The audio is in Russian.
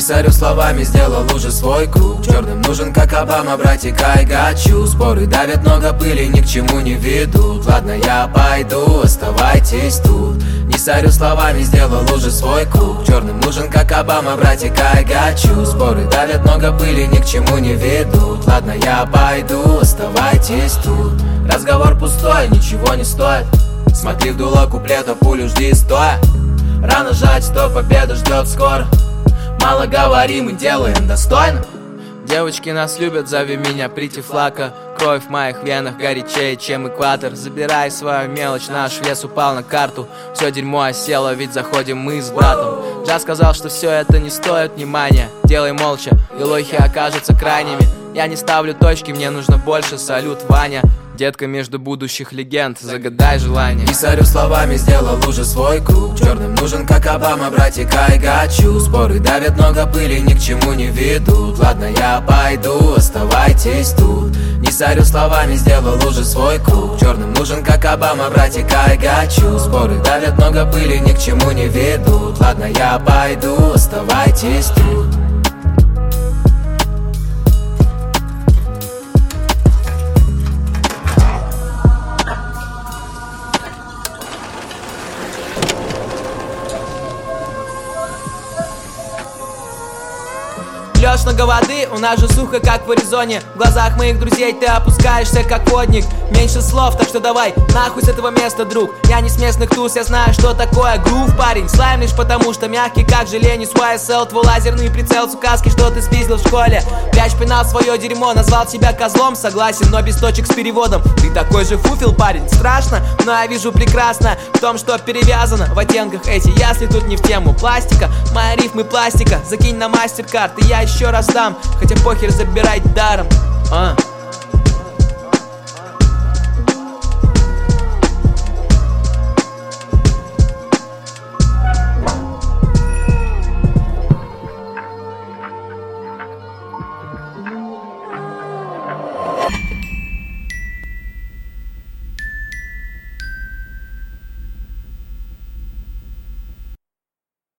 сорю словами, сделал уже свой круг. Черным нужен, как Обама, братик, I got you. Споры давят, много пыли, ни к чему не ведут. Ладно, я пойду, оставайтесь тут. Не сорю словами, сделал уже свой круг. Черным нужен, как Обама, братик, I got you. Споры давят, много пыли, ни к чему не ведут. Ладно, я пойду, оставайтесь тут. Разговор пустой, ничего не стоит. Смотри в дуло куплета, пулю жди стоя. Рано жать, что победа ждет скоро. Мало говорим и делаем достойно. Девочки нас любят, зови меня Прити Флака. Кровь в моих венах горячее, чем экватор. Забирай свою мелочь, наш вес упал на карту. Все дерьмо осело, ведь заходим мы с братом. Джаз сказал, что все это не стоит внимания. Делай молча, и лохи окажутся крайними. Я не ставлю точки, мне нужно больше, салют, Ваня. Детка между будущих легенд, загадай желание. Не сорю словами, сделал уже свой круг. Черным нужен, как Обама, братик, I got you. Споры давят, много пыли, ни к чему не ведут. Ладно, я пойду, оставайтесь тут. Не сорю словами, сделал уже свой круг. Черным нужен, как Обама, братик, I got you. Споры давят, много пыли, ни к чему не ведут. Ладно, я пойду, оставайтесь тут. Лёшь много воды, у нас же сухо, как в Аризоне. В глазах моих друзей ты опускаешься, как водник. Меньше слов, так что давай нахуй с этого места, друг. Я не с местных туз, я знаю, что такое грув, парень. Слайм лишь потому, что мягкий, как желе. Не с YSL, твой лазерный прицел с указки, что ты спиздил в школе. Прячь пенал свое дерьмо, назвал тебя козлом. Согласен, но без точек с переводом. Ты такой же фуфел, парень, страшно. Но я вижу прекрасно в том, что перевязано в оттенках эти ясли. Тут не в тему пластика, мои рифмы пластика. Закинь на MasterCard, и я еще раз дам. Хотя похер, забирай даром.